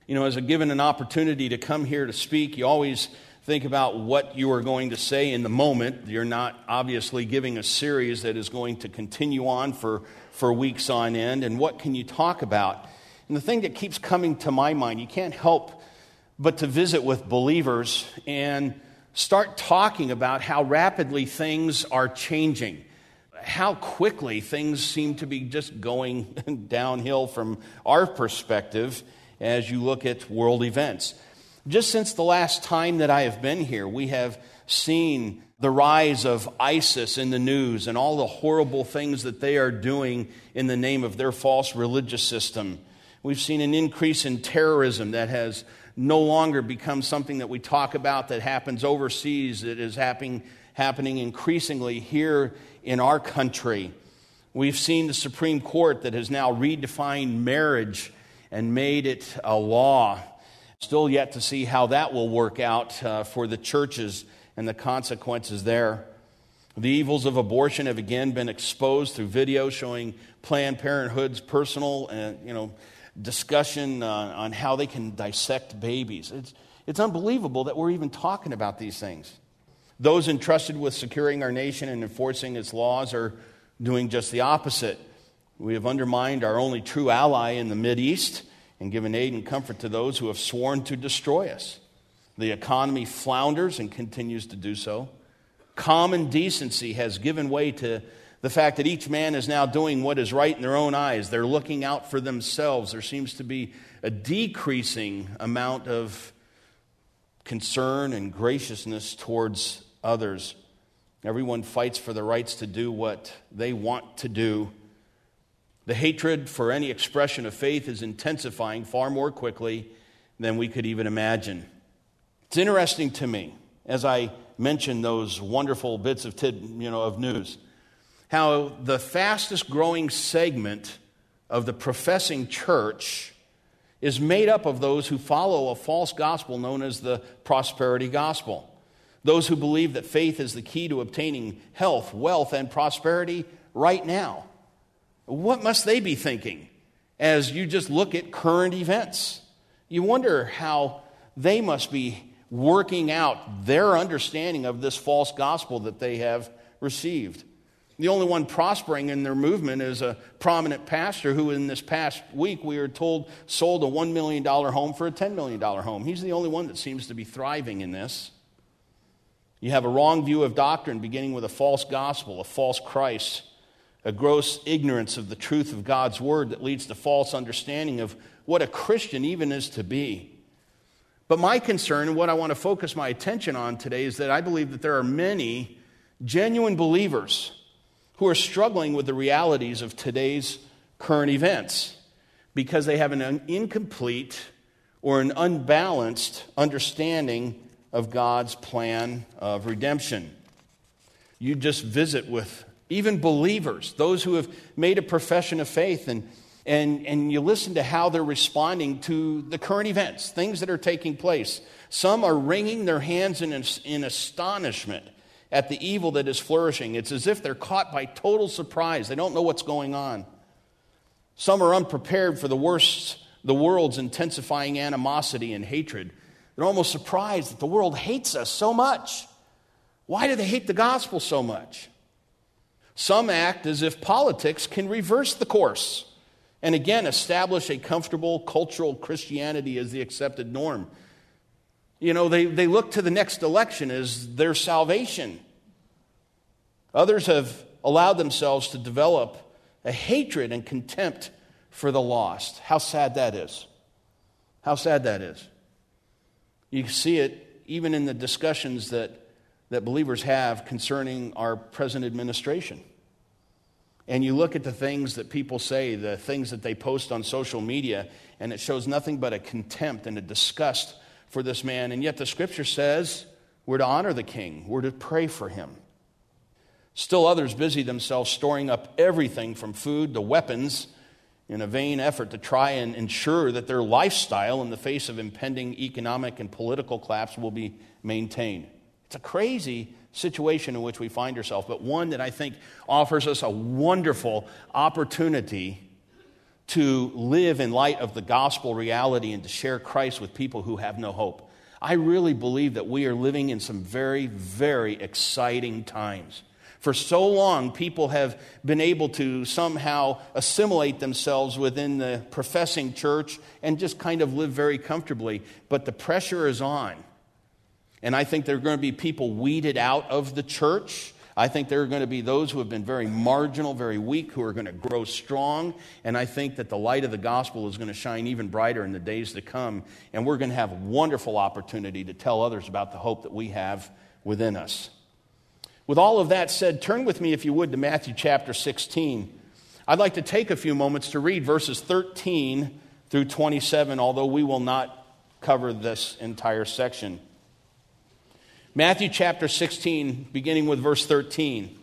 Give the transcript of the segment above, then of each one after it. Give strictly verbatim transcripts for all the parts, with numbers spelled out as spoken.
You know, as a given an opportunity to come here to speak, you always think about what you are going to say in the moment. You're not obviously giving a series that is going to continue on for, for weeks on end. And what can you talk about? And the thing that keeps coming to my mind, you can't help but to visit with believers and start talking about how rapidly things are changing, how quickly things seem to be just going downhill from our perspective as you look at world events. Just since the last time that I have been here, we have seen the rise of ISIS in the news and all the horrible things that they are doing in the name of their false religious system. We've seen an increase in terrorism that has no longer become something that we talk about that happens overseas. It is happening, happening increasingly here in our country. We've seen the Supreme Court that has now redefined marriage and made it a law. Still yet to see how that will work out uh, for the churches and the consequences there. The evils of abortion have again been exposed through video showing Planned Parenthood's personal and, you know, discussion uh, on how they can dissect babies. It's, it's unbelievable that we're even talking about these things. Those entrusted with securing our nation and enforcing its laws are doing just the opposite. We have undermined our only true ally in the Mideast and given aid and comfort to those who have sworn to destroy us. The economy flounders and continues to do so. Common decency has given way to the fact that each man is now doing what is right in their own eyes. They're looking out for themselves. There seems to be a decreasing amount of concern and graciousness towards others. Everyone fights for the rights to do what they want to do. The hatred for any expression of faith is intensifying far more quickly than we could even imagine. It's interesting to me, as I mention those wonderful bits of tid, you know, of news, how the fastest growing segment of the professing church is made up of those who follow a false gospel known as the prosperity gospel. Those who believe that faith is the key to obtaining health, wealth, and prosperity right now. What must they be thinking as you just look at current events? You wonder how they must be working out their understanding of this false gospel that they have received. The only one prospering in their movement is a prominent pastor who in this past week we are told sold a one million dollars home for a ten million dollars home. He's the only one that seems to be thriving in this. You have a wrong view of doctrine beginning with a false gospel, a false Christ, a gross ignorance of the truth of God's word that leads to false understanding of what a Christian even is to be. But my concern and what I want to focus my attention on today is that I believe that there are many genuine believers who are struggling with the realities of today's current events because they have an incomplete or an unbalanced understanding of God's plan of redemption. You just visit with even believers, those who have made a profession of faith, and, and, and you listen to how they're responding to the current events, things that are taking place. Some are wringing their hands in, in astonishment at the evil that is flourishing. It's as if they're caught by total surprise. They don't know what's going on. Some are unprepared for the worst, the world's intensifying animosity and hatred. They're almost surprised that the world hates us so much. Why do they hate the gospel so much? Some act as if politics can reverse the course and again establish a comfortable cultural Christianity as the accepted norm. You know, they, they look to the next election as their salvation. Others have allowed themselves to develop a hatred and contempt for the lost. How sad that is. How sad that is. You see it even in the discussions that, that believers have concerning our present administration. And you look at the things that people say, the things that they post on social media, and it shows nothing but a contempt and a disgust for this man. And yet the scripture says we're to honor the king. We're to pray for him. Still others busy themselves storing up everything from food to weapons in a vain effort to try and ensure that their lifestyle in the face of impending economic and political collapse will be maintained. It's a crazy situation in which we find ourselves, but one that I think offers us a wonderful opportunity to live in light of the gospel reality and to share Christ with people who have no hope. I really believe that we are living in some very, very exciting times. For so long, people have been able to somehow assimilate themselves within the professing church and just kind of live very comfortably. But the pressure is on. And I think there are going to be people weeded out of the church. I think there are going to be those who have been very marginal, very weak, who are going to grow strong. And I think that the light of the gospel is going to shine even brighter in the days to come. And we're going to have a wonderful opportunity to tell others about the hope that we have within us. With all of that said, turn with me, if you would, to Matthew chapter sixteen. I'd like to take a few moments to read verses thirteen through twenty-seven, although we will not cover this entire section. Matthew chapter sixteen, beginning with verse thirteen.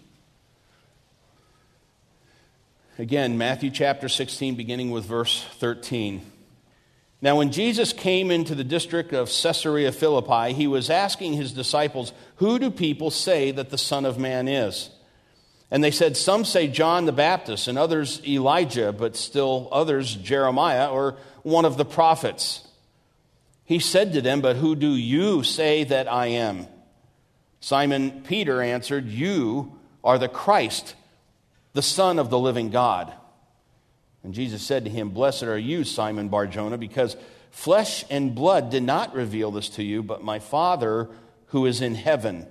Again, Matthew chapter sixteen, beginning with verse thirteen. Now, when Jesus came into the district of Caesarea Philippi, he was asking his disciples, "Who do people say that the Son of Man is?" And they said, "Some say John the Baptist, and others Elijah, but still others Jeremiah, or one of the prophets." He said to them, "But who do you say that I am?" Simon Peter answered, "You are the Christ, the Son of the living God." And Jesus said to him, "Blessed are you, Simon Bar-Jonah, because flesh and blood did not reveal this to you, but my Father who is in heaven.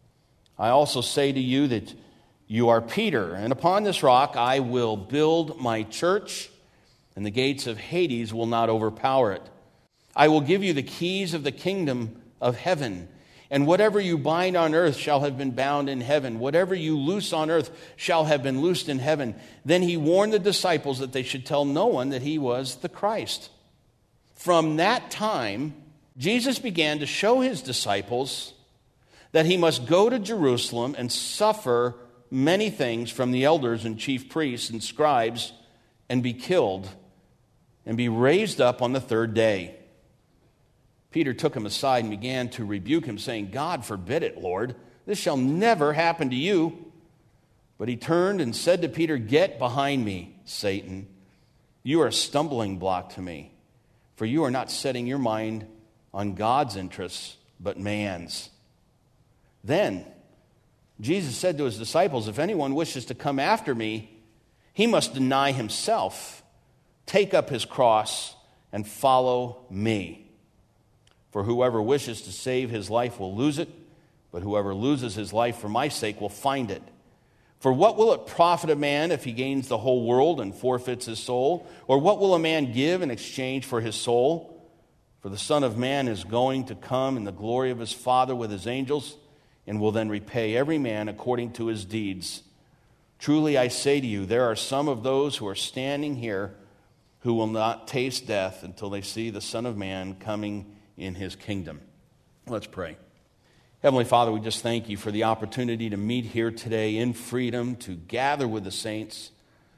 I also say to you that you are Peter, and upon this rock I will build my church, and the gates of Hades will not overpower it. I will give you the keys of the kingdom of heaven. And whatever you bind on earth shall have been bound in heaven. Whatever you loose on earth shall have been loosed in heaven." Then he warned the disciples that they should tell no one that he was the Christ. From that time, Jesus began to show his disciples that he must go to Jerusalem and suffer many things from the elders and chief priests and scribes and be killed and be raised up on the third day. Peter took him aside and began to rebuke him, saying, "God forbid it, Lord. This shall never happen to you." But he turned and said to Peter, "Get behind me, Satan. You are a stumbling block to me, for you are not setting your mind on God's interests, but man's." Then Jesus said to his disciples, "If anyone wishes to come after me, he must deny himself, take up his cross, and follow me. For whoever wishes to save his life will lose it, but whoever loses his life for my sake will find it. For what will it profit a man if he gains the whole world and forfeits his soul? Or what will a man give in exchange for his soul? For the Son of Man is going to come in the glory of his Father with his angels, and will then repay every man according to his deeds. Truly I say to you, there are some of those who are standing here who will not taste death until they see the Son of Man coming in his kingdom." Let's pray. Heavenly Father, we just thank you for the opportunity to meet here today in freedom, to gather with the saints,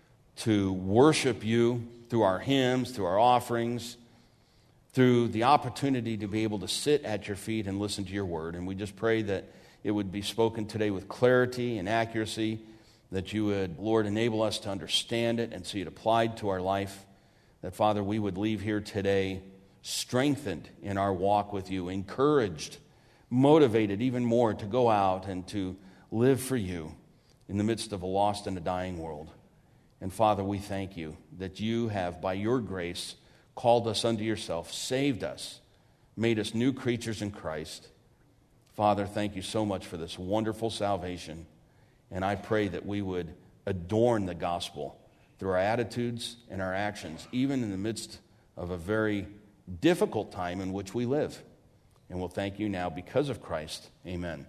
to worship you through our hymns, through our offerings, through the opportunity to be able to sit at your feet and listen to your word. And we just pray that it would be spoken today with clarity and accuracy, that you would, Lord, enable us to understand it and see it applied to our life, that, Father, we would leave here today strengthened in our walk with you, encouraged, motivated even more to go out and to live for you in the midst of a lost and a dying world. And Father, we thank you that you have, by your grace, called us unto yourself, saved us, made us new creatures in Christ. Father, thank you so much for this wonderful salvation. And I pray that we would adorn the gospel through our attitudes and our actions, even in the midst of a very difficult time in which we live. And we'll thank you now because of Christ. Amen.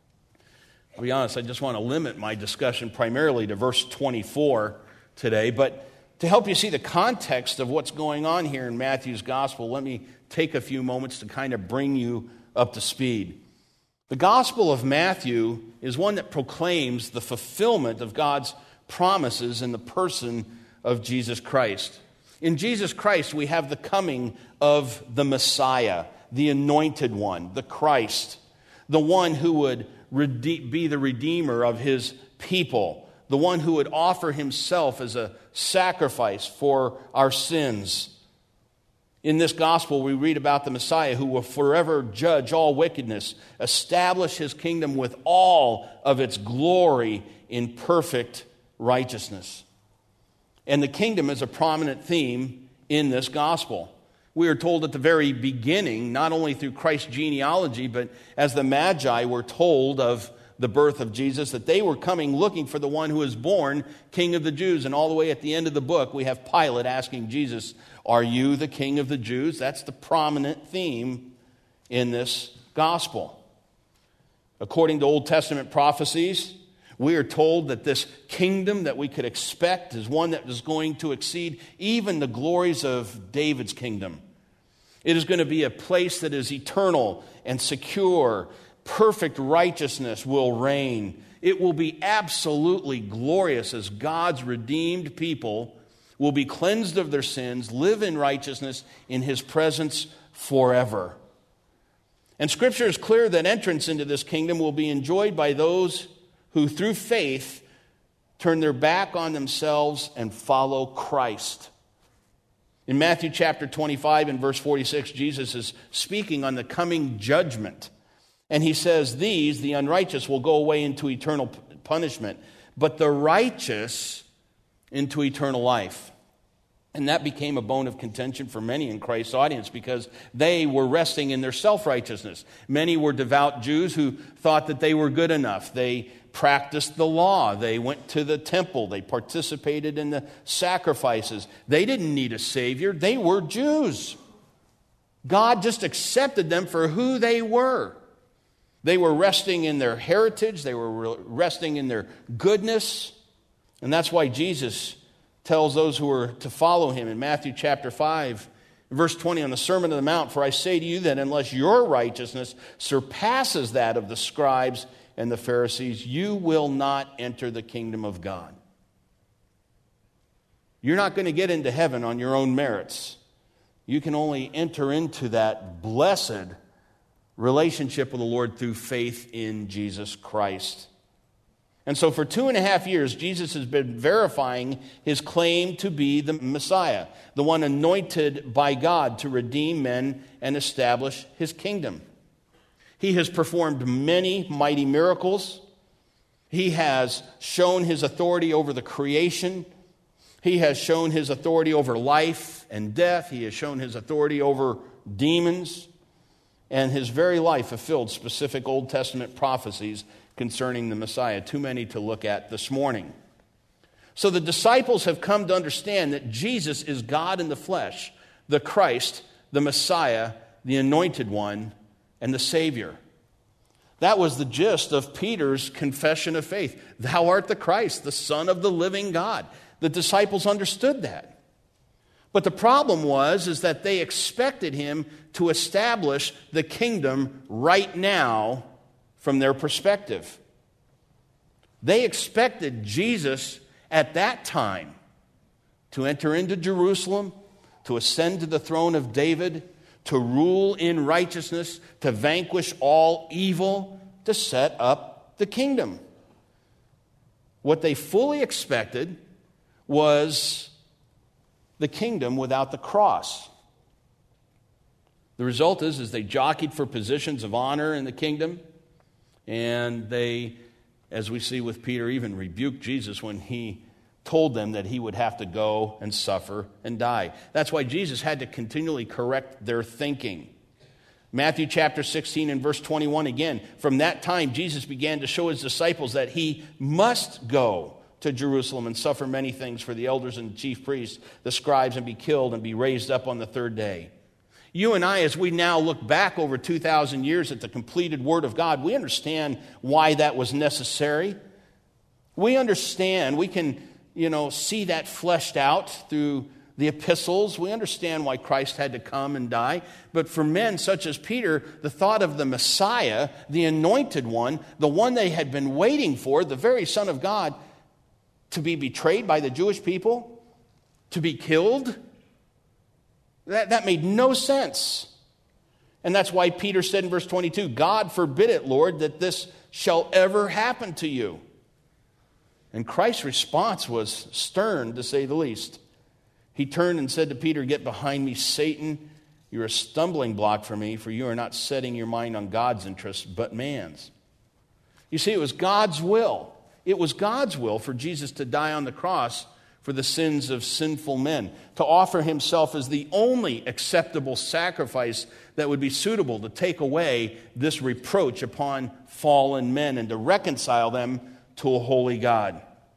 I'll be honest, I just want to limit my discussion primarily to verse twenty-four today, but to help you see the context of what's going on here in Matthew's gospel, let me take a few moments to kind of bring you up to speed. The gospel of Matthew is one that proclaims the fulfillment of God's promises in the person of Jesus Christ. In Jesus Christ, we have the coming of the Messiah, the anointed one, the Christ, the one who would rede- be the redeemer of his people, the one who would offer himself as a sacrifice for our sins. In this gospel, we read about the Messiah who will forever judge all wickedness, establish his kingdom with all of its glory in perfect righteousness. And the kingdom is a prominent theme in this gospel. We are told at the very beginning, not only through Christ's genealogy, but as the Magi were told of the birth of Jesus, that they were coming looking for the one who was born King of the Jews. And all the way at the end of the book, we have Pilate asking Jesus, "Are you the King of the Jews?" That's the prominent theme in this gospel. According to Old Testament prophecies, we are told that this kingdom that we could expect is one that is going to exceed even the glories of David's kingdom. It is going to be a place that is eternal and secure. Perfect righteousness will reign. It will be absolutely glorious as God's redeemed people will be cleansed of their sins, live in righteousness in his presence forever. And Scripture is clear that entrance into this kingdom will be enjoyed by those who through faith turn their back on themselves and follow Christ. In Matthew chapter twenty-five and verse forty-six, Jesus is speaking on the coming judgment. And he says, "These, the unrighteous, will go away into eternal punishment, but the righteous into eternal life." And that became a bone of contention for many in Christ's audience because they were resting in their self-righteousness. Many were devout Jews who thought that they were good enough. They practiced the law. They went to the temple. They participated in the sacrifices. They didn't need a Savior. They were Jews. God just accepted them for who they were. They were resting in their heritage. They were resting in their goodness. And that's why Jesus tells those who are to follow him in Matthew chapter five, verse twenty, on the Sermon on the Mount, "For I say to you that unless your righteousness surpasses that of the scribes and the Pharisees, you will not enter the kingdom of God." You're not going to get into heaven on your own merits. You can only enter into that blessed relationship with the Lord through faith in Jesus Christ. And so for two and a half years, Jesus has been verifying his claim to be the Messiah, the one anointed by God to redeem men and establish his kingdom. He has performed many mighty miracles. He has shown his authority over the creation. He has shown his authority over life and death. He has shown his authority over demons. And his very life fulfilled specific Old Testament prophecies concerning the Messiah, too many to look at this morning. So the disciples have come to understand that Jesus is God in the flesh, the Christ, the Messiah, the Anointed One, and the Savior. That was the gist of Peter's confession of faith. "Thou art the Christ, the Son of the living God." The disciples understood that. But the problem was is that they expected him to establish the kingdom right now from their perspective. They expected Jesus at that time to enter into Jerusalem, to ascend to the throne of David, to rule in righteousness, to vanquish all evil, to set up the kingdom. What they fully expected was the kingdom without the cross. The result is, is they jockeyed for positions of honor in the kingdom, and they, as we see with Peter, even rebuked Jesus when he told them that he would have to go and suffer and die. That's why Jesus had to continually correct their thinking. Matthew chapter sixteen and verse twenty-one again, "From that time Jesus began to show his disciples that he must go to Jerusalem and suffer many things for the elders and chief priests, the scribes, and be killed and be raised up on the third day." You and I, as we now look back over two thousand years at the completed Word of God, we understand why that was necessary. We understand, we can, you know, see that fleshed out through the epistles. We understand why Christ had to come and die. But for men such as Peter, the thought of the Messiah, the Anointed One, the one they had been waiting for, the very Son of God, to be betrayed by the Jewish people, to be killed, That, that made no sense. And that's why Peter said in verse twenty-two, "God forbid it, Lord, that this shall ever happen to you." And Christ's response was stern, to say the least. He turned and said to Peter, "Get behind me, Satan. You're a stumbling block for me, for you are not setting your mind on God's interests, but man's." You see, it was God's will. It was God's will for Jesus to die on the cross for the sins of sinful men, to offer himself as the only acceptable sacrifice that would be suitable to take away this reproach upon fallen men and to reconcile them to a holy God.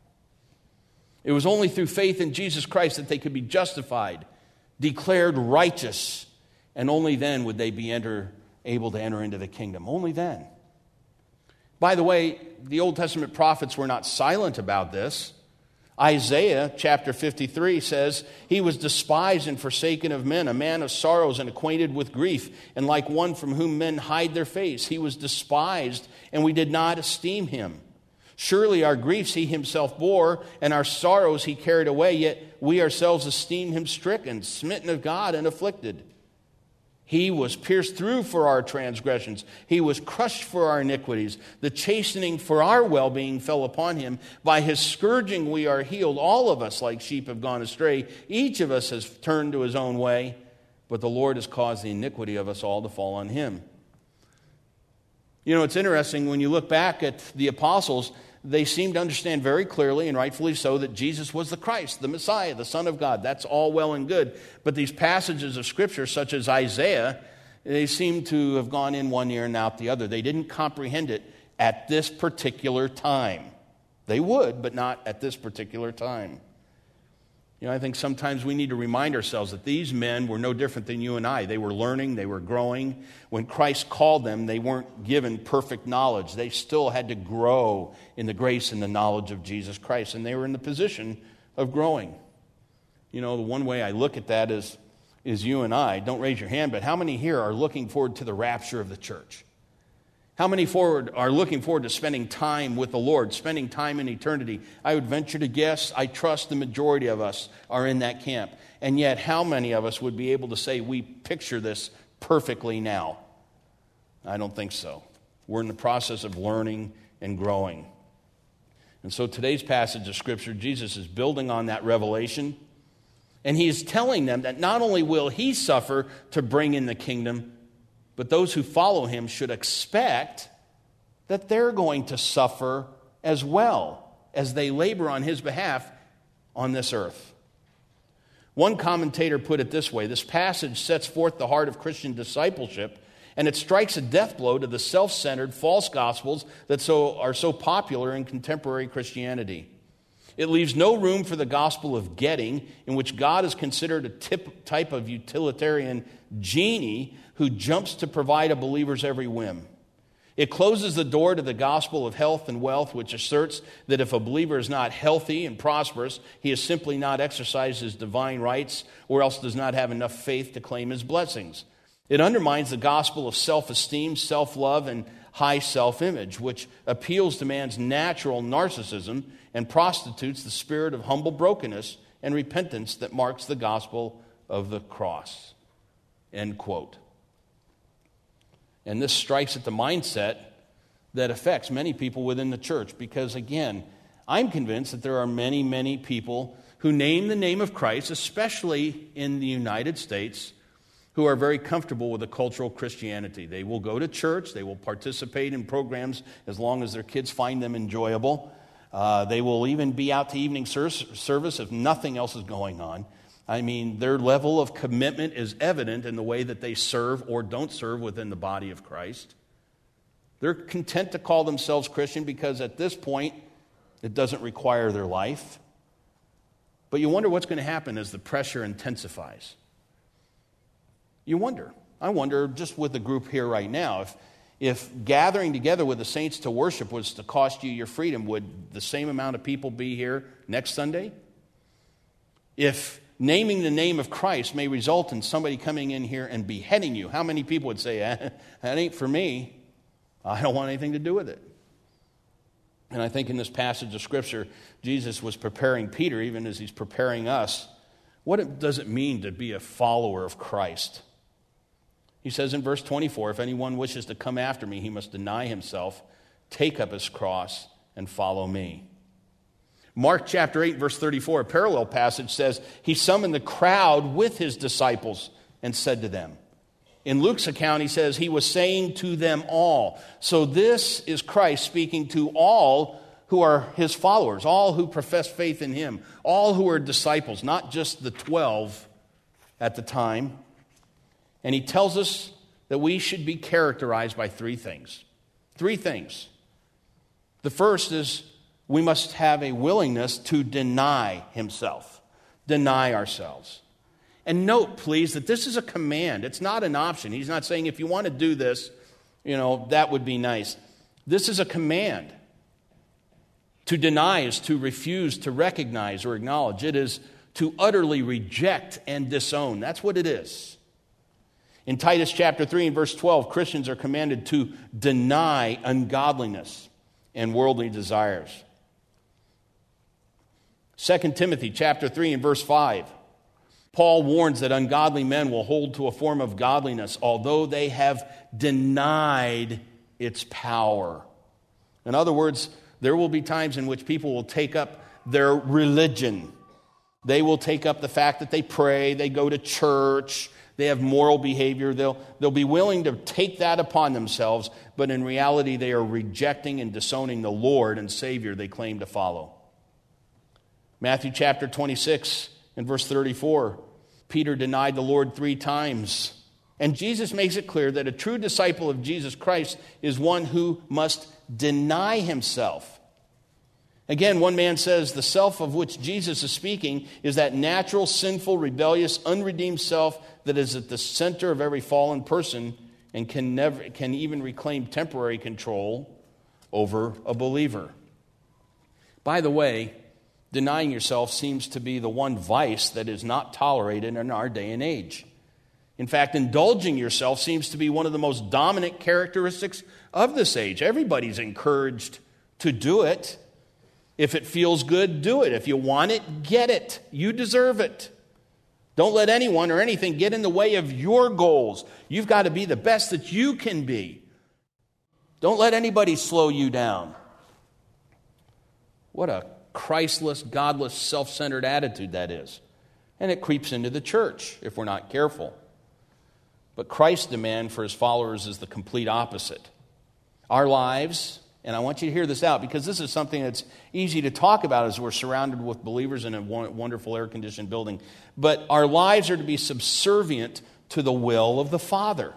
It was only through faith in Jesus Christ that they could be justified, declared righteous, and only then would they be enter, able to enter into the kingdom. Only then. By the way, the Old Testament prophets were not silent about this. Isaiah chapter fifty-three says, "He was despised and forsaken of men, a man of sorrows and acquainted with grief, and like one from whom men hide their face. He was despised, and we did not esteem him. Surely our griefs he himself bore, and our sorrows he carried away, yet we ourselves esteemed him stricken, smitten of God, and afflicted. He was pierced through for our transgressions. He was crushed for our iniquities. The chastening for our well-being fell upon him. By his scourging we are healed. All of us like sheep have gone astray. Each of us has turned to his own way. But the Lord has caused the iniquity of us all to fall on him." You know, it's interesting when you look back at the apostles, they seem to understand very clearly, and rightfully so, that Jesus was the Christ, the Messiah, the Son of God. That's all well and good. But these passages of Scripture, such as Isaiah, they seem to have gone in one ear and out the other. They didn't comprehend it at this particular time. They would, but not at this particular time. You know, I think sometimes we need to remind ourselves that these men were no different than you and I. They were learning, they were growing. When Christ called them, they weren't given perfect knowledge. They still had to grow in the grace and the knowledge of Jesus Christ, and they were in the position of growing. You know, the one way I look at that is, is you and I. Don't raise your hand, but how many here are looking forward to the rapture of the church? How many forward are looking forward to spending time with the Lord, spending time in eternity? I would venture to guess, I trust the majority of us are in that camp. And yet, how many of us would be able to say we picture this perfectly now? I don't think so. We're in the process of learning and growing. And so today's passage of Scripture, Jesus is building on that revelation. And he is telling them that not only will he suffer to bring in the kingdom, but those who follow him should expect that they're going to suffer as well as they labor on his behalf on this earth. One commentator put it this way: this passage sets forth the heart of Christian discipleship, and it strikes a death blow to the self-centered false gospels that so, are so popular in contemporary Christianity. It leaves no room for the gospel of getting, in which God is considered a tip, type of utilitarian genie who jumps to provide a believer's every whim. It closes the door to the gospel of health and wealth, which asserts that if a believer is not healthy and prosperous, he has simply not exercised his divine rights or else does not have enough faith to claim his blessings. It undermines the gospel of self-esteem, self-love, and high self-image, which appeals to man's natural narcissism and prostitutes the spirit of humble brokenness and repentance that marks the gospel of the cross. End quote. And this strikes at the mindset that affects many people within the church because, again, I'm convinced that there are many, many people who name the name of Christ, especially in the United States, who are very comfortable with a cultural Christianity. They will go to church. They will participate in programs as long as their kids find them enjoyable. Uh, they will even be out to evening ser- service if nothing else is going on. I mean, their level of commitment is evident in the way that they serve or don't serve within the body of Christ. They're content to call themselves Christian because at this point, it doesn't require their life. But you wonder what's going to happen as the pressure intensifies. You wonder. I wonder, just with the group here right now, if, if gathering together with the saints to worship was to cost you your freedom, would the same amount of people be here next Sunday? If naming the name of Christ may result in somebody coming in here and beheading you, how many people would say, eh, that ain't for me. I don't want anything to do with it. And I think in this passage of Scripture, Jesus was preparing Peter, even as he's preparing us. What it, does it mean to be a follower of Christ? He says in verse twenty-four, if anyone wishes to come after me, he must deny himself, take up his cross, and follow me. Mark chapter eight, verse thirty-four, a parallel passage says, he summoned the crowd with his disciples and said to them. In Luke's account, he says he was saying to them all. So this is Christ speaking to all who are his followers, all who profess faith in him, all who are disciples, not just the twelve at the time. And he tells us that we should be characterized by three things. Three things. The first is we must have a willingness to deny himself, deny ourselves. And note, please, that this is a command. It's not an option. He's not saying if you want to do this, you know, that would be nice. This is a command. To deny is to refuse to recognize or acknowledge. It is to utterly reject and disown. That's what it is. In Titus chapter three and verse twelve, Christians are commanded to deny ungodliness and worldly desires. Second Timothy chapter three and verse five, Paul warns that ungodly men will hold to a form of godliness, although they have denied its power. In other words, there will be times in which people will take up their religion. They will take up the fact that they pray, they go to church, they have moral behavior. They'll, they'll be willing to take that upon themselves, but in reality they are rejecting and disowning the Lord and Savior they claim to follow. Matthew chapter twenty-six and verse thirty-four, Peter denied the Lord three times. And Jesus makes it clear that a true disciple of Jesus Christ is one who must deny himself. Again, one man says the self of which Jesus is speaking is that natural, sinful, rebellious, unredeemed self that is at the center of every fallen person and can never can even reclaim temporary control over a believer. By the way, denying yourself seems to be the one vice that is not tolerated in our day and age. In fact, indulging yourself seems to be one of the most dominant characteristics of this age. Everybody's encouraged to do it. If it feels good, do it. If you want it, get it. You deserve it. Don't let anyone or anything get in the way of your goals. You've got to be the best that you can be. Don't let anybody slow you down. What a Christless, godless, self-centered attitude that is. And it creeps into the church if we're not careful. But Christ's demand for his followers is the complete opposite. Our lives, and I want you to hear this out because this is something that's easy to talk about as we're surrounded with believers in a wonderful air-conditioned building. But our lives are to be subservient to the will of the Father.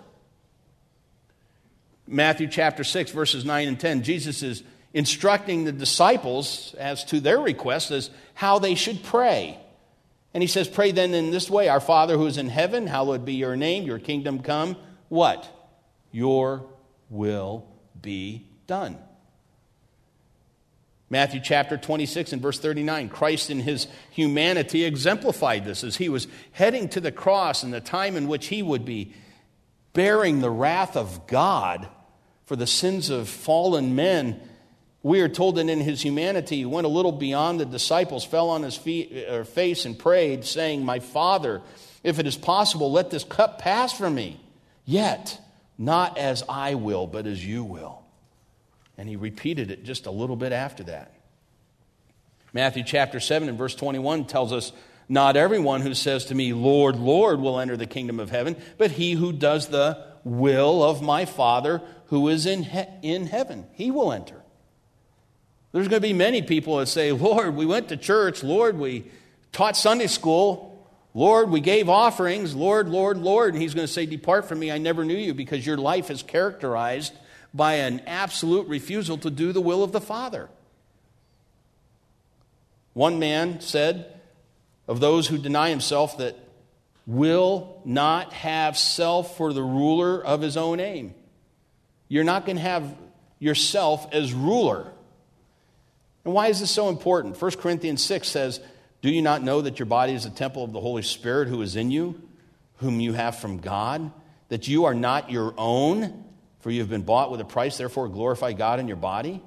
Matthew chapter six, verses nine and ten, Jesus is instructing the disciples as to their request as how they should pray. And he says, pray then in this way, our Father who is in heaven, hallowed be your name, your kingdom come. What? Your will be done. Matthew chapter twenty-six and verse thirty-nine, Christ in his humanity exemplified this as he was heading to the cross in the time in which he would be bearing the wrath of God for the sins of fallen men. We are told that in his humanity, he went a little beyond the disciples, fell on his feet, or face and prayed, saying, my Father, if it is possible, let this cup pass from me. Yet, not as I will, but as you will. And he repeated it just a little bit after that. Matthew chapter seven and verse twenty-one tells us, not everyone who says to me, Lord, Lord, will enter the kingdom of heaven, but he who does the will of my Father who is in, he- in heaven. He will enter. There's going to be many people that say, Lord, we went to church. Lord, we taught Sunday school. Lord, we gave offerings. Lord, Lord, Lord. And he's going to say, depart from me, I never knew you, because your life is characterized by an absolute refusal to do the will of the Father. One man said of those who deny himself that will not have self for the ruler of his own aim. You're not going to have yourself as ruler. And why is this so important? First Corinthians six says, do you not know that your body is a temple of the Holy Spirit who is in you, whom you have from God? That you are not your own, for you have been bought with a price, therefore glorify God in your body?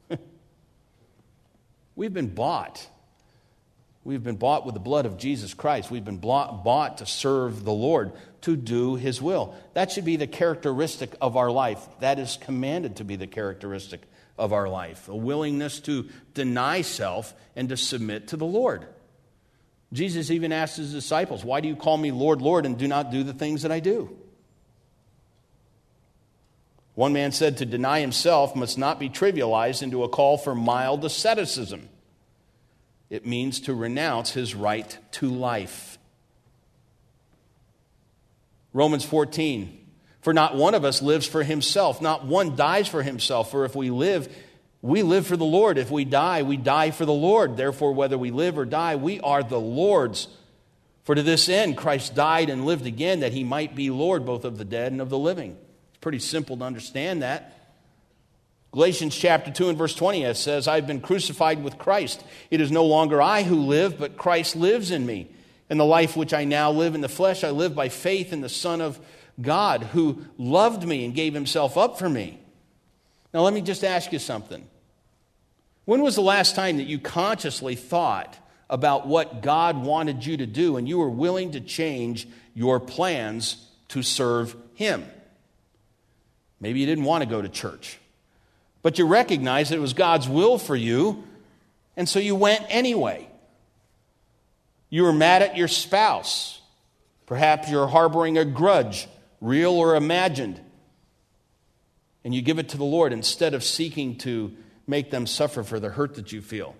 We've been bought. We've been bought with the blood of Jesus Christ. We've been bought to serve the Lord, to do his will. That should be the characteristic of our life. That is commanded to be the characteristic of our life, a willingness to deny self and to submit to the Lord. Jesus even asked his disciples, "Why do you call me Lord, Lord, and do not do the things that I do?" One man said to deny himself must not be trivialized into a call for mild asceticism. It means to renounce his right to life. Romans fourteen, for not one of us lives for himself, not one dies for himself. For if we live, we live for the Lord. If we die, we die for the Lord. Therefore, whether we live or die, we are the Lord's. For to this end, Christ died and lived again, that he might be Lord both of the dead and of the living. It's pretty simple to understand that. Galatians chapter two and verse twenty, it says, I've been crucified with Christ. It is no longer I who live, but Christ lives in me. And the life which I now live in the flesh, I live by faith in the Son of God, who loved me and gave himself up for me. Now let me just ask you something. When was the last time that you consciously thought about what God wanted you to do and you were willing to change your plans to serve him? Maybe you didn't want to go to church, but you recognized that it was God's will for you, and so you went anyway. You were mad at your spouse. Perhaps you're harboring a grudge, real or imagined, and you give it to the Lord instead of seeking to make them suffer for the hurt that you feel.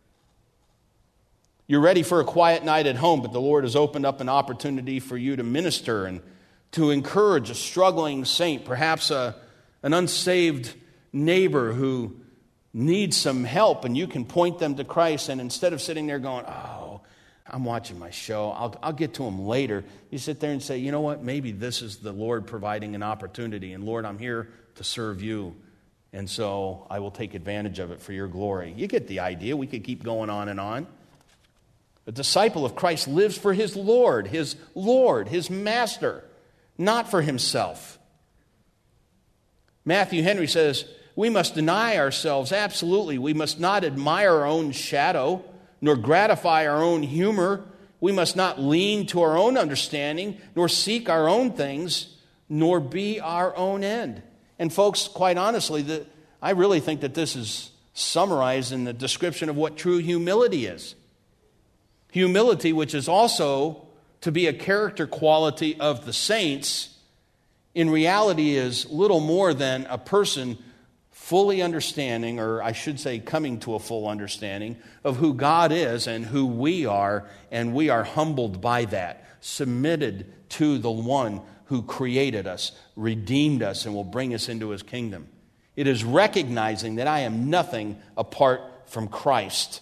You're ready for a quiet night at home, but the Lord has opened up an opportunity for you to minister and to encourage a struggling saint, perhaps a, an unsaved neighbor who needs some help, and you can point them to Christ. And instead of sitting there going, oh, I'm watching my show, I'll, I'll get to him later, you sit there and say, you know what, maybe this is the Lord providing an opportunity, and Lord, I'm here to serve you, and so I will take advantage of it for your glory. You get the idea. We could keep going on and on. A disciple of Christ lives for his Lord, his Lord, his master, not for himself. Matthew Henry says, we must deny ourselves, absolutely. We must not admire our own shadow, nor gratify our own humor. We must not lean to our own understanding, nor seek our own things, nor be our own end. And folks, quite honestly, the, I really think that this is summarized in the description of what true humility is. Humility, which is also to be a character quality of the saints, in reality is little more than a person fully understanding, or I should say coming to a full understanding, of who God is and who we are, and we are humbled by that, submitted to the one who created us, redeemed us, and will bring us into his kingdom. It is recognizing that I am nothing apart from Christ.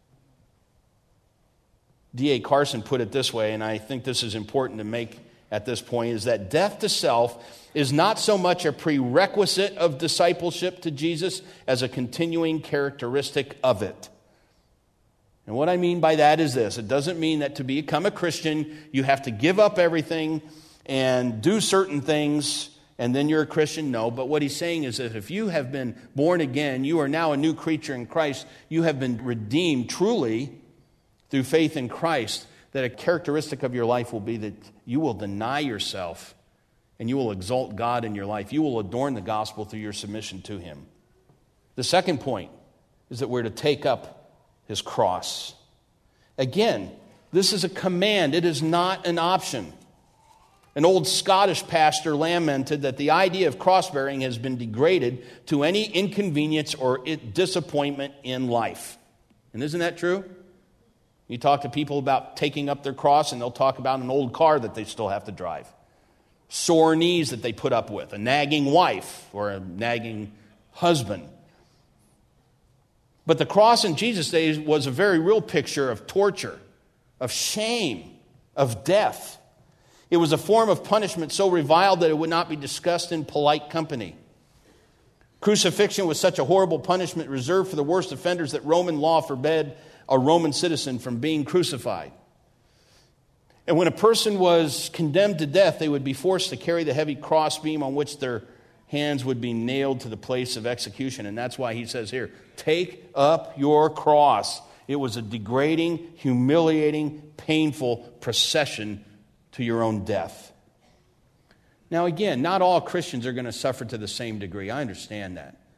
D A Carson put it this way, and I think this is important to make at this point, is that death to self is not so much a prerequisite of discipleship to Jesus as a continuing characteristic of it. And what I mean by that is this. It doesn't mean that to become a Christian, you have to give up everything and do certain things, and then you're a Christian. No, but what he's saying is that if you have been born again, you are now a new creature in Christ, you have been redeemed truly through faith in Christ, that a characteristic of your life will be that you will deny yourself and you will exalt God in your life. You will adorn the gospel through your submission to him. The second point is that we're to take up his cross. Again, this is a command. It is not an option. An old Scottish pastor lamented that the idea of cross-bearing has been degraded to any inconvenience or disappointment in life. And isn't that true? You talk to people about taking up their cross, and they'll talk about an old car that they still have to drive, sore knees that they put up with, a nagging wife or a nagging husband. But the cross in Jesus' days was a very real picture of torture, of shame, of death. It was a form of punishment so reviled that it would not be discussed in polite company. Crucifixion was such a horrible punishment reserved for the worst offenders that Roman law forbade a Roman citizen from being crucified. And when a person was condemned to death, they would be forced to carry the heavy crossbeam on which their hands would be nailed to the place of execution. And that's why he says here, take up your cross. It was a degrading, humiliating, painful procession to your own death. Now again, not all Christians are going to suffer to the same degree. I understand that.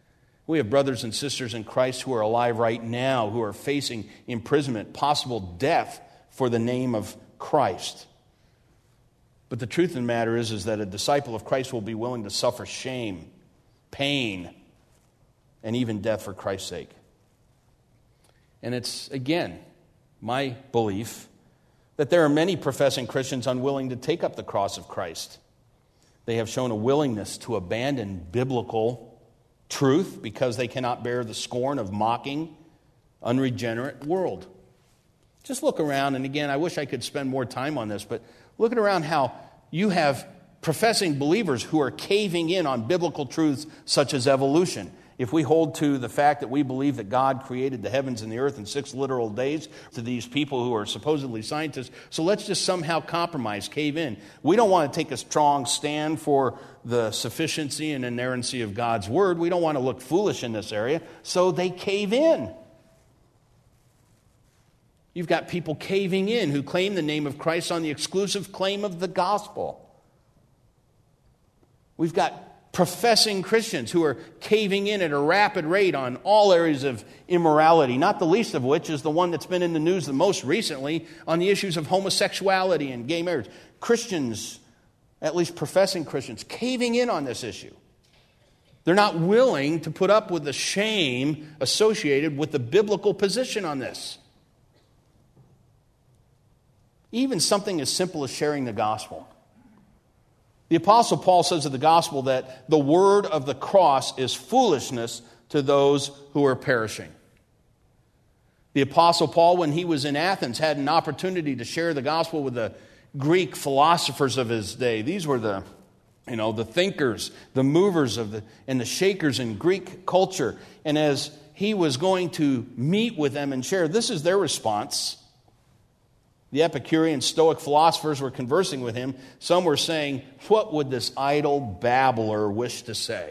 We have brothers and sisters in Christ who are alive right now, who are facing imprisonment, possible death for the name of Christ. But the truth of the matter is, is that a disciple of Christ will be willing to suffer shame, pain, and even death for Christ's sake. And it's, again, my belief that there are many professing Christians unwilling to take up the cross of Christ. They have shown a willingness to abandon biblical truth because they cannot bear the scorn of mocking, unregenerate world. Just look around, and again, I wish I could spend more time on this, but looking around how you have professing believers who are caving in on biblical truths such as evolution. If we hold to the fact that we believe that God created the heavens and the earth in six literal days to these people who are supposedly scientists, so let's just somehow compromise, cave in. We don't want to take a strong stand for the sufficiency and inerrancy of God's word. We don't want to look foolish in this area, so they cave in. You've got people caving in who claim the name of Christ on the exclusive claim of the gospel. We've got professing Christians who are caving in at a rapid rate on all areas of immorality, not the least of which is the one that's been in the news the most recently on the issues of homosexuality and gay marriage. Christians, at least professing Christians, caving in on this issue. They're not willing to put up with the shame associated with the biblical position on this. Even something as simple as sharing the gospel. The Apostle Paul says of the gospel that the word of the cross is foolishness to those who are perishing. The Apostle Paul, when he was in Athens, had an opportunity to share the gospel with the Greek philosophers of his day. These were the, you know, the thinkers, the movers of the and the shakers in Greek culture. And as he was going to meet with them and share, this is their response. The Epicurean Stoic philosophers were conversing with him. Some were saying, "What would this idle babbler wish to say?"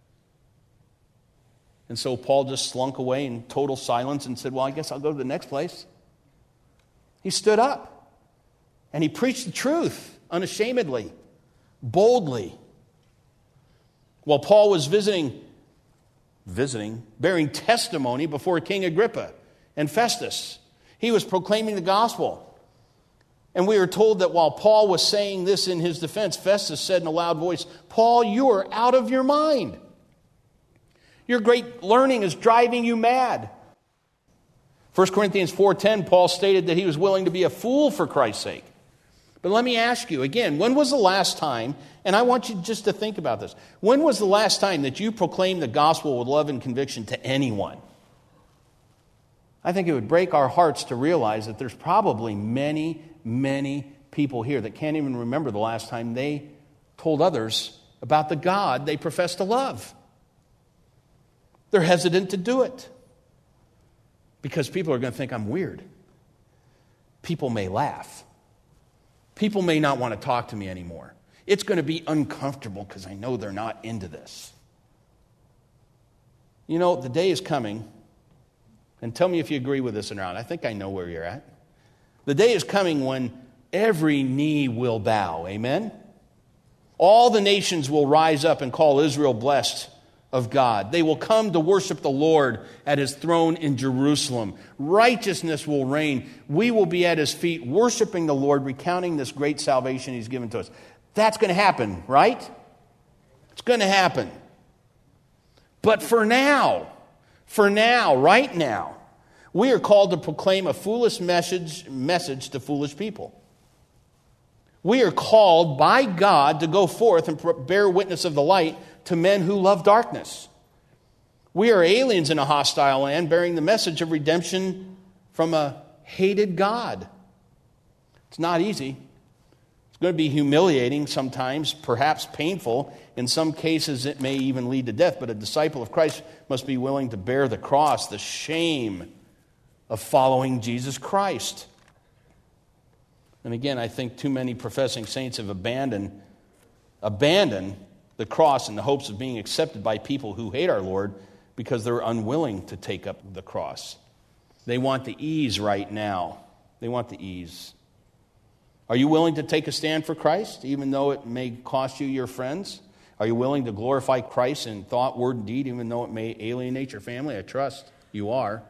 And so Paul just slunk away in total silence and said, "Well, I guess I'll go to the next place." He stood up and he preached the truth unashamedly, boldly. While Paul was visiting, visiting, bearing testimony before King Agrippa and Festus, he was proclaiming the gospel. And we are told that while Paul was saying this in his defense, Festus said in a loud voice, "Paul, you are out of your mind. Your great learning is driving you mad." First Corinthians four ten, Paul stated that he was willing to be a fool for Christ's sake. But let me ask you again, when was the last time, and I want you just to think about this, when was the last time that you proclaimed the gospel with love and conviction to anyone? I think it would break our hearts to realize that there's probably many, many people here that can't even remember the last time they told others about the God they profess to love. They're hesitant to do it because people are going to think I'm weird. People may laugh. People may not want to talk to me anymore. It's going to be uncomfortable because I know they're not into this. You know, the day is coming. And tell me if you agree with this or not. I think I know where you're at. The day is coming when every knee will bow. Amen? All the nations will rise up and call Israel blessed of God. They will come to worship the Lord at His throne in Jerusalem. Righteousness will reign. We will be at His feet worshiping the Lord, recounting this great salvation He's given to us. That's going to happen, right? It's going to happen. But for now... For now, right now, we are called to proclaim a foolish message, message to foolish people. We are called by God to go forth and bear witness of the light to men who love darkness. We are aliens in a hostile land, bearing the message of redemption from a hated God. It's not easy. It's going to be humiliating sometimes, perhaps painful. In some cases, it may even lead to death. But a disciple of Christ must be willing to bear the cross, the shame of following Jesus Christ. And again, I think too many professing saints have abandoned, abandoned the cross in the hopes of being accepted by people who hate our Lord because they're unwilling to take up the cross. They want the ease right now. They want the ease. Are you willing to take a stand for Christ, even though it may cost you your friends? Are you willing to glorify Christ in thought, word, and deed, even though it may alienate your family? I trust you are.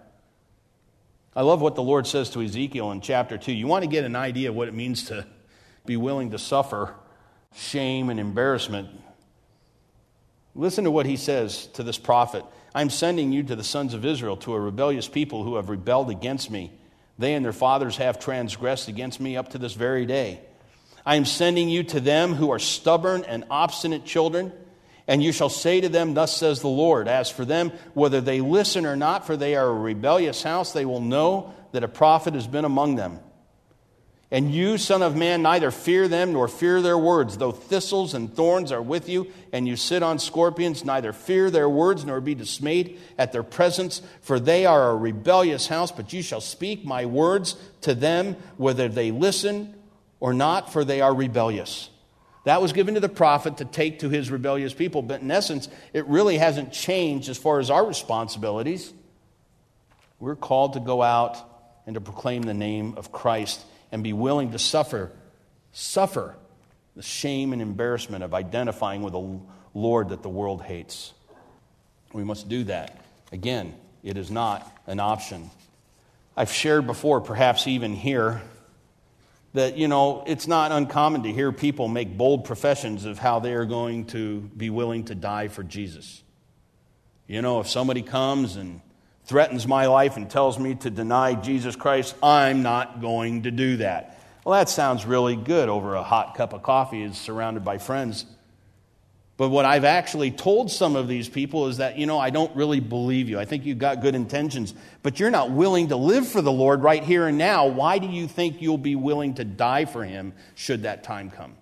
I love what the Lord says to Ezekiel in chapter two. You want to get an idea of what it means to be willing to suffer shame and embarrassment. Listen to what he says to this prophet. I'm sending you to the sons of Israel, to a rebellious people who have rebelled against me. They and their fathers have transgressed against me up to this very day. I am sending you to them who are stubborn and obstinate children, and you shall say to them, thus says the Lord, as for them, whether they listen or not, for they are a rebellious house, they will know that a prophet has been among them. And you, son of man, neither fear them nor fear their words. Though thistles and thorns are with you, and you sit on scorpions, neither fear their words nor be dismayed at their presence. For they are a rebellious house, but you shall speak my words to them, whether they listen or not, for they are rebellious. That was given to the prophet to take to his rebellious people. But in essence, it really hasn't changed as far as our responsibilities. We're called to go out and to proclaim the name of Christ and be willing to suffer, suffer the shame and embarrassment of identifying with a Lord that the world hates. We must do that. Again, it is not an option. I've shared before, perhaps even here, that, you know, it's not uncommon to hear people make bold professions of how they are going to be willing to die for Jesus. You know, if somebody comes and threatens my life and tells me to deny Jesus Christ, I'm not going to do that. Well, that sounds really good over a hot cup of coffee is surrounded by friends. But what I've actually told some of these people is that, you know, I don't really believe you. I think you've got good intentions, but you're not willing to live for the Lord right here and now. Why do you think you'll be willing to die for Him should that time come?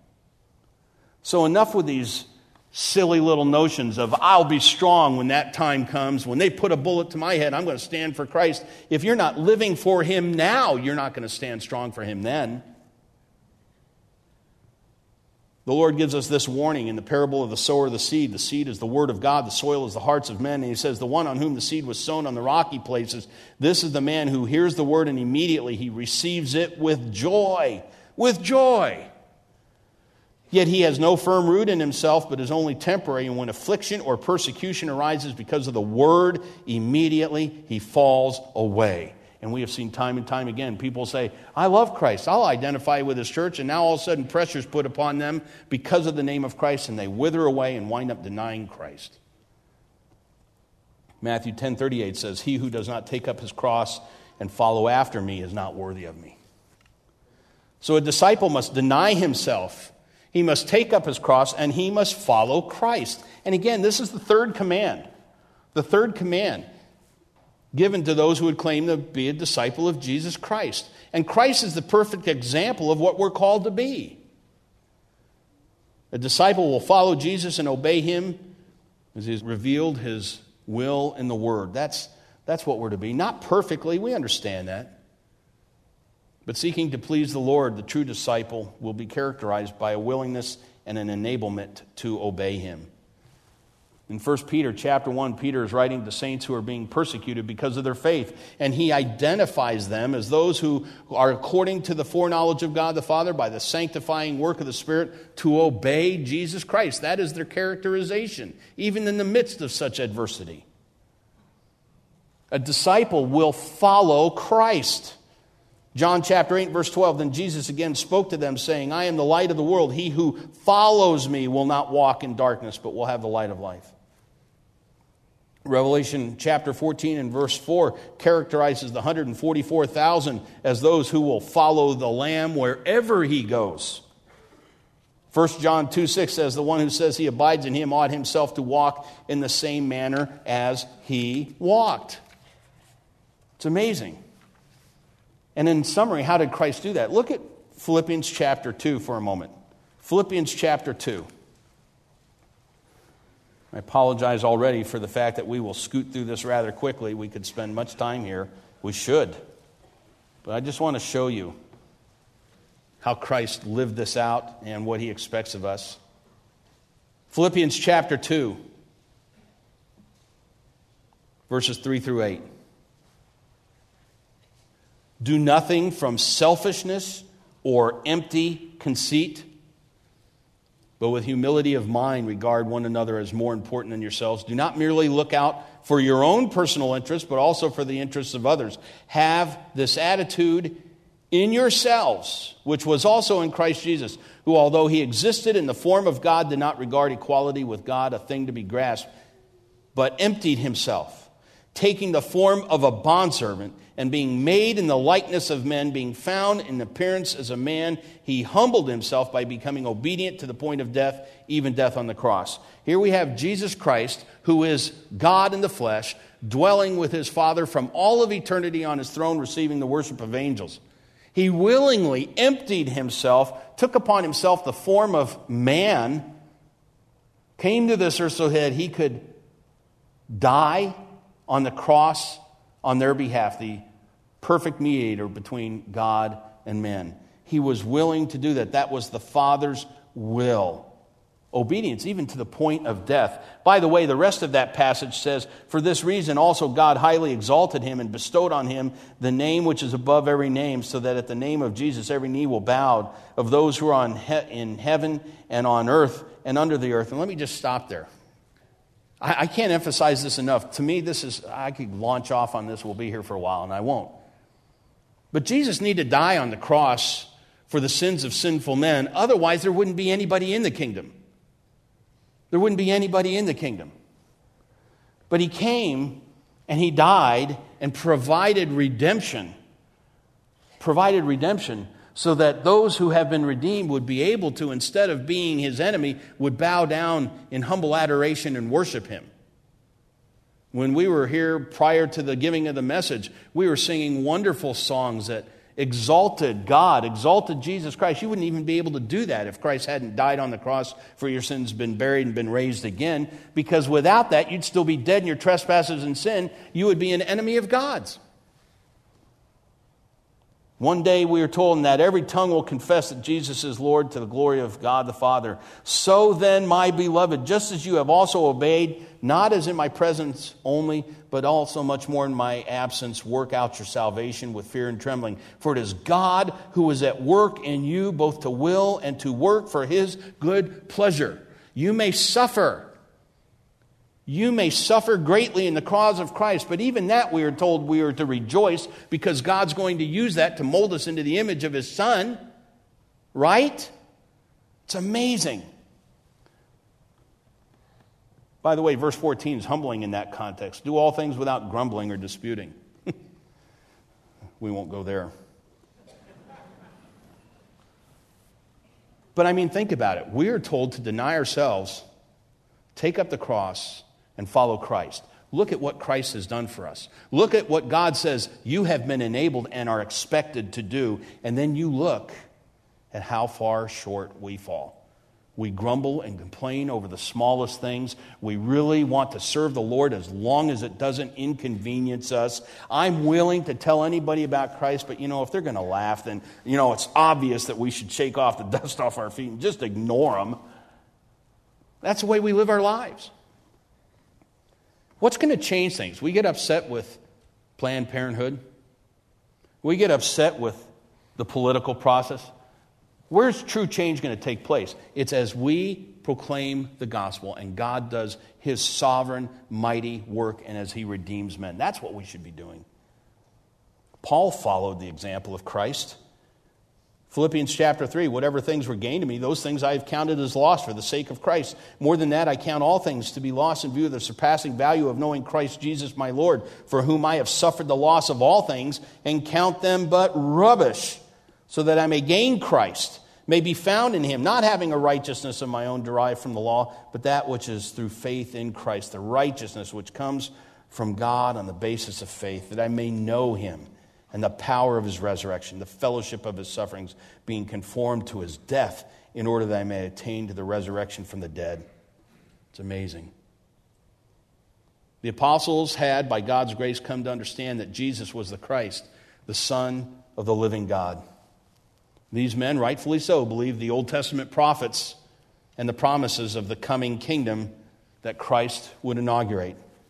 So enough with these silly little notions of I'll be strong when that time comes. When they put a bullet to my head, I'm going to stand for Christ. If you're not living for Him now, you're not going to stand strong for Him then. The Lord gives us this warning in the parable of the sower of the seed. The seed is the word of God. The soil is the hearts of men. And He says, the one on whom the seed was sown on the rocky places, this is the man who hears the word and immediately he receives it with joy. With joy. Yet he has no firm root in himself, but is only temporary. And when affliction or persecution arises because of the word, immediately he falls away. And we have seen time and time again, people say, I love Christ. I'll identify with His church. And now all of a sudden pressure is put upon them because of the name of Christ, and they wither away and wind up denying Christ. Matthew ten thirty-eight says, he who does not take up his cross and follow after me is not worthy of me. So a disciple must deny himself. He must take up his cross and he must follow Christ. And again, this is the third command. The third command given to those who would claim to be a disciple of Jesus Christ. And Christ is the perfect example of what we're called to be. A disciple will follow Jesus and obey Him as He's revealed His will in the Word. That's, that's what we're to be. Not perfectly, we understand that. But seeking to please the Lord, the true disciple will be characterized by a willingness and an enablement to obey Him. In First Peter chapter one, Peter is writing to saints who are being persecuted because of their faith. And he identifies them as those who are according to the foreknowledge of God the Father by the sanctifying work of the Spirit to obey Jesus Christ. That is their characterization, even in the midst of such adversity. A disciple will follow Christ. John chapter eight, verse twelve, then Jesus again spoke to them, saying, I am the light of the world. He who follows me will not walk in darkness, but will have the light of life. Revelation chapter fourteen and verse four characterizes the one hundred forty-four thousand as those who will follow the Lamb wherever He goes. First John two six says, the one who says he abides in Him ought himself to walk in the same manner as He walked. It's amazing. And in summary, how did Christ do that? Look at Philippians chapter two for a moment. Philippians chapter two. I apologize already for the fact that we will scoot through this rather quickly. We could spend much time here. We should. But I just want to show you how Christ lived this out and what He expects of us. Philippians chapter two, verses three through eight. Do nothing from selfishness or empty conceit, but with humility of mind regard one another as more important than yourselves. Do not merely look out for your own personal interests, but also for the interests of others. Have this attitude in yourselves, which was also in Christ Jesus, who, although he existed in the form of God, did not regard equality with God a thing to be grasped, but emptied himself, taking the form of a bondservant, and being made in the likeness of men, being found in appearance as a man, he humbled himself by becoming obedient to the point of death, even death on the cross. Here we have Jesus Christ, who is God in the flesh, dwelling with his Father from all of eternity on his throne, receiving the worship of angels. He willingly emptied himself, took upon himself the form of man, came to this earth so that he could die on the cross on their behalf, the perfect mediator between God and men. He was willing to do that. That was the Father's will. Obedience, even to the point of death. By the way, the rest of that passage says, for this reason also God highly exalted him and bestowed on him the name which is above every name, so that at the name of Jesus every knee will bow, of those who are on he- in heaven and on earth and under the earth. And let me just stop there. I, I can't emphasize this enough. To me, this is, I could launch off on this. We'll be here for a while, and I won't. But Jesus needed to die on the cross for the sins of sinful men. Otherwise, there wouldn't be anybody in the kingdom. There wouldn't be anybody in the kingdom. But he came and he died and provided redemption. Provided redemption so that those who have been redeemed would be able to, instead of being his enemy, would bow down in humble adoration and worship him. When we were here prior to the giving of the message, we were singing wonderful songs that exalted God, exalted Jesus Christ. You wouldn't even be able to do that if Christ hadn't died on the cross for your sins, been buried, and been raised again. Because without that, you'd still be dead in your trespasses and sin. You would be an enemy of God's. One day we are told that every tongue will confess that Jesus is Lord to the glory of God the Father. So then, my beloved, just as you have also obeyed, not as in my presence only, but also much more in my absence, work out your salvation with fear and trembling. For it is God who is at work in you, both to will and to work for his good pleasure. You may suffer. You may suffer greatly in the cause of Christ, but even that we are told we are to rejoice, because God's going to use that to mold us into the image of his Son. Right? It's amazing. By the way, verse fourteen is humbling in that context. Do all things without grumbling or disputing. We won't go there. But I mean, think about it. We are told to deny ourselves, take up the cross, and follow Christ. Look at what Christ has done for us. Look at what God says you have been enabled and are expected to do. And then you look at how far short we fall. We grumble and complain over the smallest things. We really want to serve the Lord as long as it doesn't inconvenience us. I'm willing to tell anybody about Christ, but you know, if they're going to laugh, then you know it's obvious that we should shake off the dust off our feet and just ignore them. That's the way we live our lives. What's going to change things? We get upset with Planned Parenthood. We get upset with the political process. Where's true change going to take place? It's as we proclaim the gospel and God does his sovereign, mighty work, and as he redeems men. That's what we should be doing. Paul followed the example of Christ. Philippians chapter three, whatever things were gained to me, those things I have counted as loss for the sake of Christ. More than that, I count all things to be lost in view of the surpassing value of knowing Christ Jesus my Lord, for whom I have suffered the loss of all things, and count them but rubbish, so that I may gain Christ, may be found in him, not having a righteousness of my own derived from the law, but that which is through faith in Christ, the righteousness which comes from God on the basis of faith, that I may know him, and the power of his resurrection, the fellowship of his sufferings, being conformed to his death, in order that I may attain to the resurrection from the dead. It's amazing. The apostles had, by God's grace, come to understand that Jesus was the Christ, the Son of the living God. These men, rightfully so, believed the Old Testament prophets and the promises of the coming kingdom that Christ would inaugurate.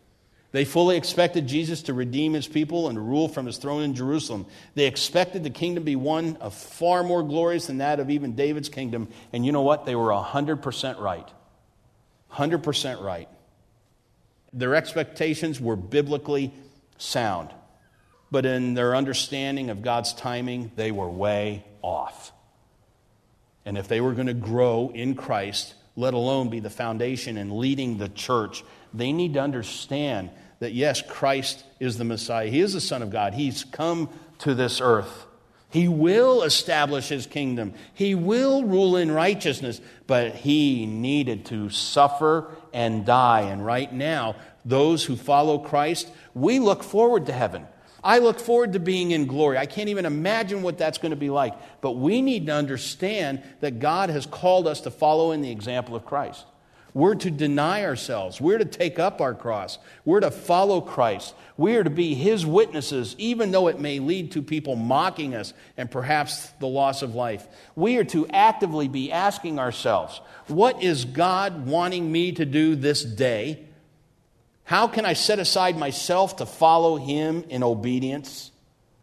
They fully expected Jesus to redeem his people and to rule from his throne in Jerusalem. They expected the kingdom to be one of far more glorious than that of even David's kingdom. And you know what? They were one hundred percent right. one hundred percent right. Their expectations were biblically sound. But in their understanding of God's timing, they were way off. And if they were going to grow in Christ, let alone be the foundation and leading the church, they need to understand that yes, Christ is the Messiah. He is the Son of God. He's come to this earth. He will establish his kingdom. He will rule in righteousness. But he needed to suffer and die. And right now, those who follow Christ, we look forward to heaven. I look forward to being in glory. I can't even imagine what that's going to be like. But we need to understand that God has called us to follow in the example of Christ. We're to deny ourselves. We're to take up our cross. We're to follow Christ. We are to be his witnesses, even though it may lead to people mocking us and perhaps the loss of life. We are to actively be asking ourselves, what is God wanting me to do this day? How can I set aside myself to follow him in obedience?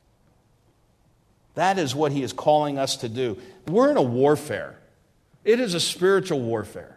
That is what he is calling us to do. We're in a warfare. It is a spiritual warfare.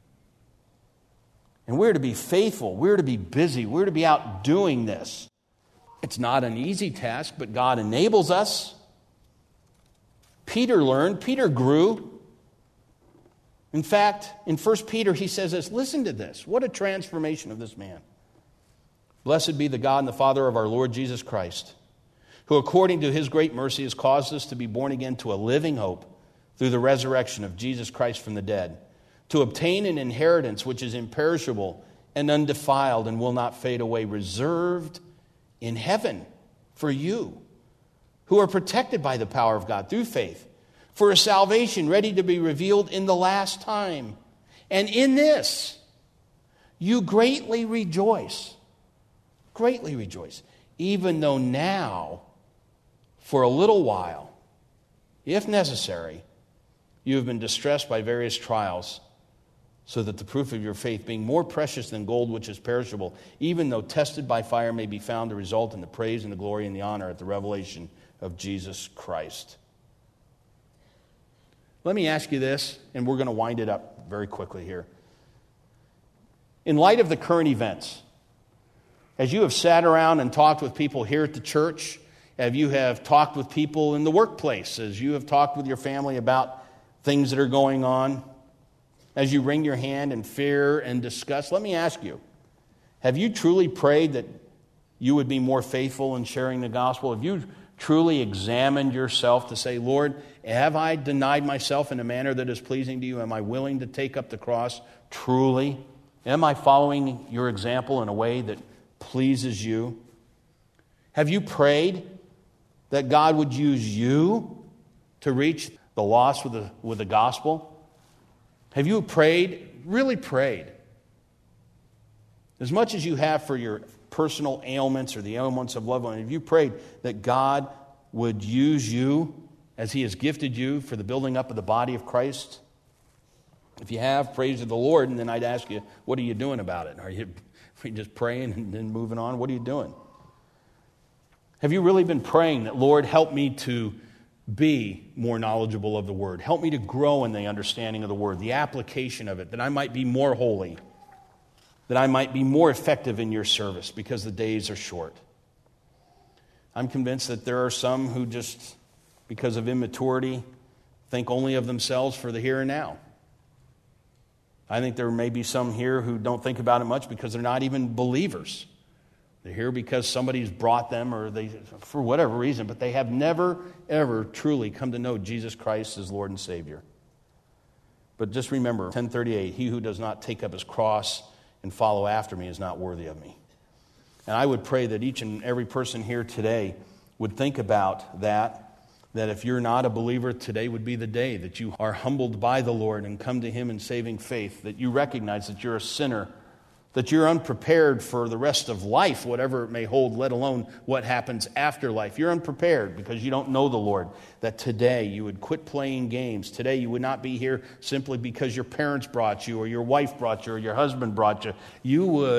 And we're to be faithful. We're to be busy. We're to be out doing this. It's not an easy task, but God enables us. Peter learned. Peter grew. In fact, in First Peter, he says this. Listen to this. What a transformation of this man. Blessed be the God and the Father of our Lord Jesus Christ, who according to his great mercy has caused us to be born again to a living hope through the resurrection of Jesus Christ from the dead, to obtain an inheritance which is imperishable and undefiled and will not fade away, reserved in heaven for you, who are protected by the power of God through faith, for a salvation ready to be revealed in the last time. And in this, you greatly rejoice, greatly rejoice, even though now, for a little while, if necessary, you have been distressed by various trials, so that the proof of your faith, being more precious than gold which is perishable, even though tested by fire, may be found to result in the praise and the glory and the honor at the revelation of Jesus Christ. Let me ask you this, and we're going to wind it up very quickly here. In light of the current events, as you have sat around and talked with people here at the church, as you have talked with people in the workplace, as you have talked with your family about things that are going on, as you wring your hand in fear and disgust, let me ask you, have you truly prayed that you would be more faithful in sharing the gospel? Have you truly examined yourself to say, Lord, have I denied myself in a manner that is pleasing to you? Am I willing to take up the cross truly? Am I following your example in a way that pleases you? Have you prayed that God would use you to reach the lost with the, with the gospel? Have you prayed, really prayed, as much as you have for your personal ailments or the ailments of loved ones? Have you prayed that God would use you as he has gifted you for the building up of the body of Christ? If you have, praise to the Lord, and then I'd ask you, what are you doing about it? Are you, are you just praying and then moving on? What are you doing? Have you really been praying that, Lord, help me to be more knowledgeable of the Word. Help me to grow in the understanding of the Word, the application of it, that I might be more holy, that I might be more effective in your service because the days are short. I'm convinced that there are some who just, because of immaturity, think only of themselves for the here and now. I think there may be some here who don't think about it much because they're not even believers. They're here because somebody's brought them or they, for whatever reason, but they have never, ever truly come to know Jesus Christ as Lord and Savior. But just remember, ten thirty-eight, he who does not take up his cross and follow after me is not worthy of me. And I would pray that each and every person here today would think about that, that if you're not a believer, today would be the day that you are humbled by the Lord and come to him in saving faith, that you recognize that you're a sinner, that you're unprepared for the rest of life, whatever it may hold, let alone what happens after life. You're unprepared because you don't know the Lord. That today you would quit playing games. Today you would not be here simply because your parents brought you or your wife brought you or your husband brought you. You would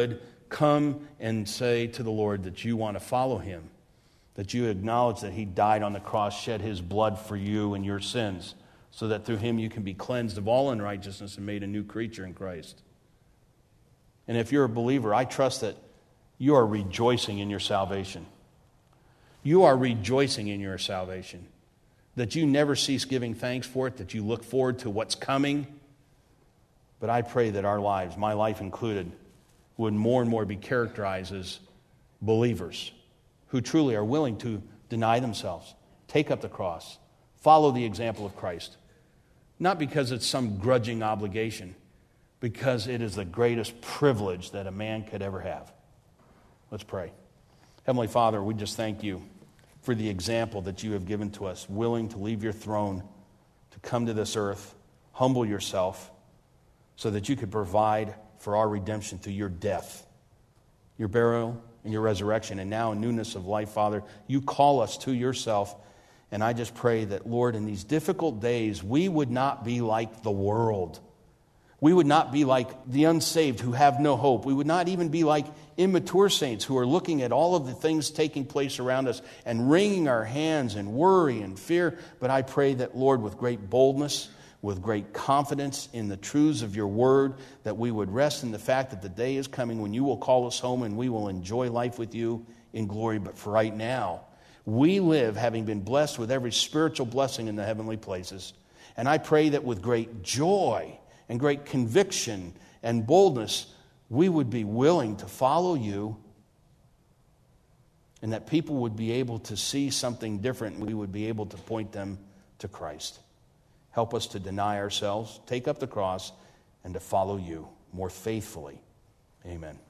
come and say to the Lord that you want to follow him, that you acknowledge that he died on the cross, shed his blood for you and your sins, so that through him you can be cleansed of all unrighteousness and made a new creature in Christ. And if you're a believer, I trust that you are rejoicing in your salvation. You are rejoicing in your salvation. That you never cease giving thanks for it, that you look forward to what's coming. But I pray that our lives, my life included, would more and more be characterized as believers who truly are willing to deny themselves, take up the cross, follow the example of Christ. Not because it's some grudging obligation, because it is the greatest privilege that a man could ever have. Let's pray. Heavenly Father, we just thank you for the example that you have given to us, willing to leave your throne, to come to this earth, humble yourself, so that you could provide for our redemption through your death, your burial, and your resurrection, and now in newness of life, Father. You call us to yourself, and I just pray that, Lord, in these difficult days, we would not be like the world. We would not be like the unsaved who have no hope. We would not even be like immature saints who are looking at all of the things taking place around us and wringing our hands in worry and fear. But I pray that, Lord, with great boldness, with great confidence in the truths of your word, that we would rest in the fact that the day is coming when you will call us home and we will enjoy life with you in glory. But for right now, we live having been blessed with every spiritual blessing in the heavenly places. And I pray that with great joy and great conviction and boldness, we would be willing to follow you, and that people would be able to see something different, and we would be able to point them to Christ. Help us to deny ourselves, take up the cross, and to follow you more faithfully. Amen.